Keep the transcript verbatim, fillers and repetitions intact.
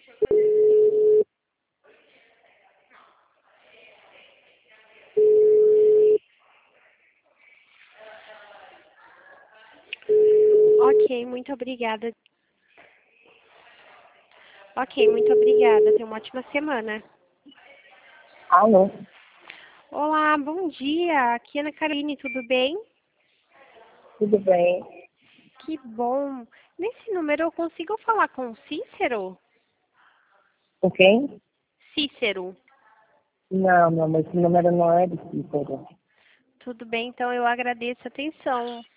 Ok, muito obrigada. Ok, muito obrigada. Tenha uma ótima semana. Alô? Olá, bom dia. Aqui é Ana Caroline, tudo bem? Tudo bem? Que bom. Nesse número eu consigo falar com o Cícero? Com quem? Cícero. Não, não, mas esse número não é do Cícero. Tudo bem, então eu agradeço a atenção.